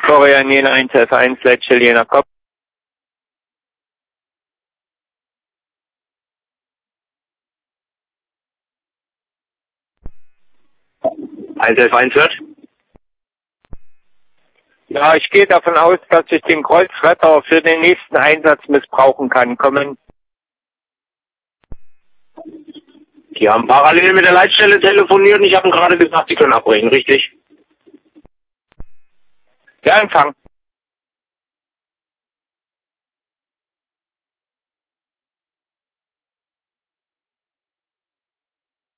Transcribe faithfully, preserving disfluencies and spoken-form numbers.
Florian Jena eins F eins, Leitstelle Jena Kopf. eins F eins hört? Ja, ich gehe davon aus, dass ich den Kreuzretter für den nächsten Einsatz missbrauchen kann. Kommen. Die haben parallel mit der Leitstelle telefoniert und ich habe gerade gesagt, sie können abbrechen, richtig? Ja, Empfang.